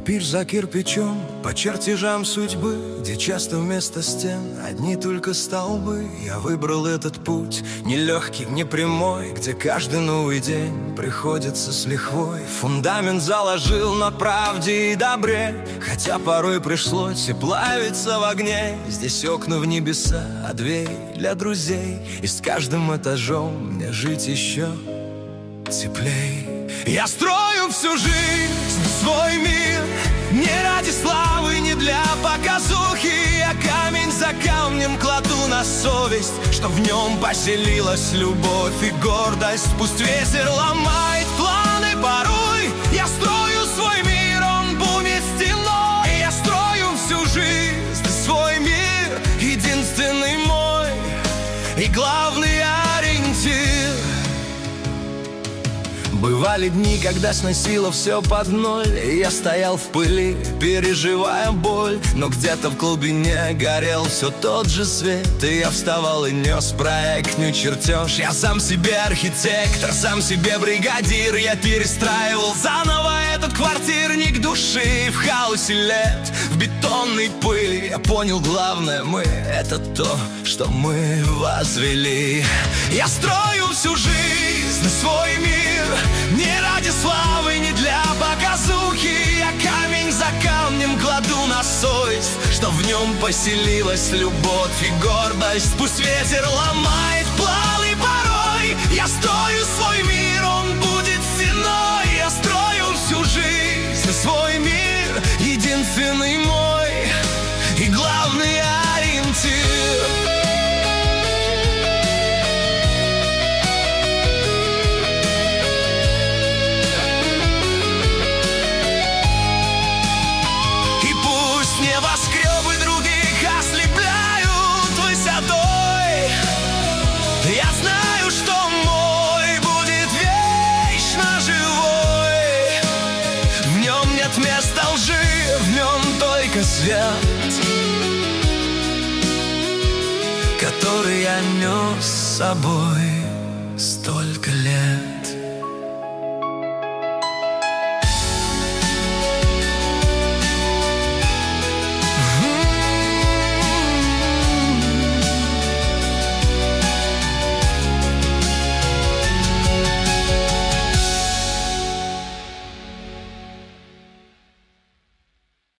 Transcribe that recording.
Кирпич за кирпичом, по чертежам судьбы, где часто вместо стен одни только столбы. Я выбрал этот путь, нелегкий, не прямой, где каждый новый день приходится с лихвой. Фундамент заложил на правде и добре, хотя порой пришлось и плавиться в огне. Здесь окна в небеса, а дверь для друзей, и с каждым этажом мне жить еще теплей. Я строю всю жизнь, свой мир, не ради славы, не для показухи. Я камень за камнем кладу на совесть, что в нем поселилась любовь и гордость. Пусть ветер ломает планы порой, я строю свой мир, он будет стеной. Я строю всю жизнь, свой мир, единственный мой и главный ориентир. Бывали дни, когда сносило все под ноль, и я стоял в пыли, переживая боль. Но где-то в глубине горел все тот же свет, и я вставал и нес проектный чертеж. Я сам себе архитектор, сам себе бригадир. Я перестраивал заново этот квартирник души. В хаосе лет, в бетонной пыли я понял главное: мы — это то, что мы возвели. Я строю всю жизнь, свой мир, не ради славы, не для показухи. Я камень за камнем кладу на совесть, что в нем поселилась любовь и гордость. Пусть ветер ломает планы порой, я строю свой мир, он будет стеной. Я строю всю жизнь, свой мир, единственный мой и главный ориентир. Небоскребы других ослепляют высотой. Я знаю, что мой будет вечно живой. В нем нет места лжи, в нем только свет, который я нес с собой столько лет.